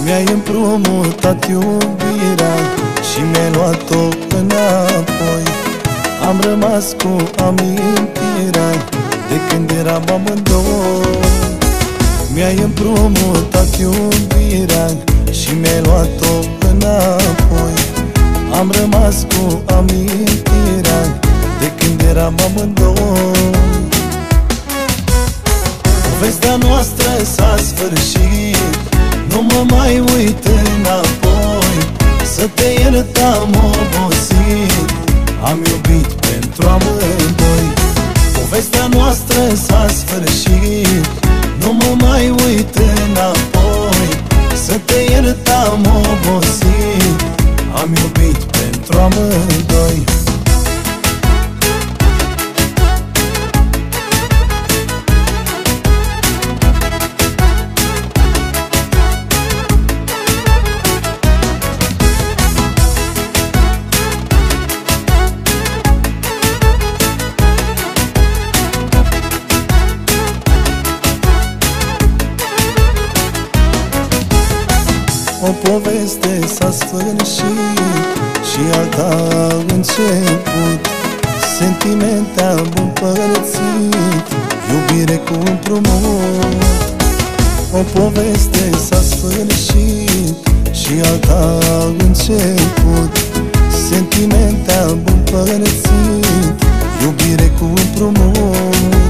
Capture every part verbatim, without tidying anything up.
Mi-ai împrumutat iubirea și mi-ai luat-o înapoi. Am rămas cu amintirea de când eram amândoi. Mi-ai împrumutat iubirea și mi-ai luat-o înapoi. Am rămas cu amintirea de când eram amândoi. Povestea noastră s-a sfârșit, nu mă mai uit înapoi. Să te iert am obosit, am iubit pentru amândoi. Povestea noastră s-a sfârșit, nu mă mai uit înapoi. Să te iert am obosit, am iubit pentru amândoi. O poveste s-a sfârșit și alta a început. Sentimente am împărțit, iubire cu împrumut. O poveste s-a sfârșit și alta a început. Sentimente am împărțit, iubire cu împrumut.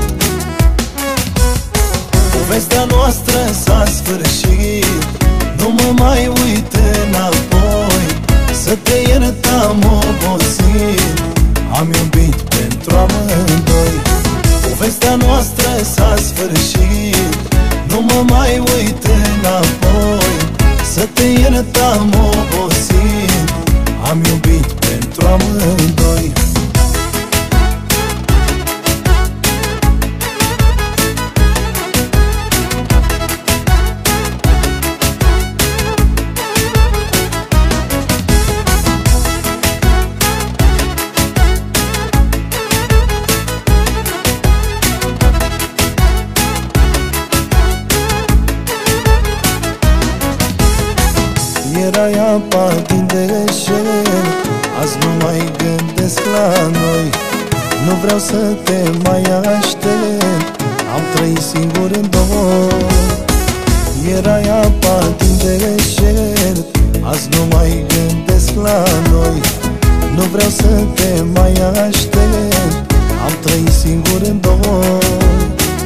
Povestea noastră s-a sfârșit, nu mă mai uit înapoi. Să te iert am obosit, am iubit pentru amândoi. Povestea noastră s-a sfârșit, nu mă mai uit înapoi. Să te iert am obosit, am iubit pentru amândoi. Erai apa din deșert, azi nu mai gândesc la noi. Nu vreau să te mai aștept, am trăit singur în dor. Erai apa din deșert, azi nu mai gândesc la noi. Nu vreau să te mai aștept, am trăit singur în dor.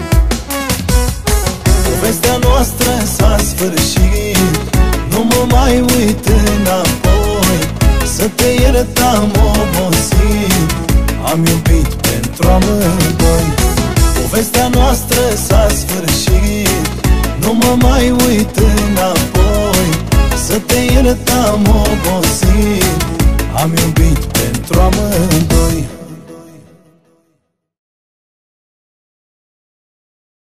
Povestea noastră s-a sfârșit, nu mă mai uit înapoi. Să te iert am obosit, am iubit pentru amândoi. Povestea noastră s-a sfârșit, nu mă mai uit înapoi. Să te iert am obosit, am iubit pentru amândoi.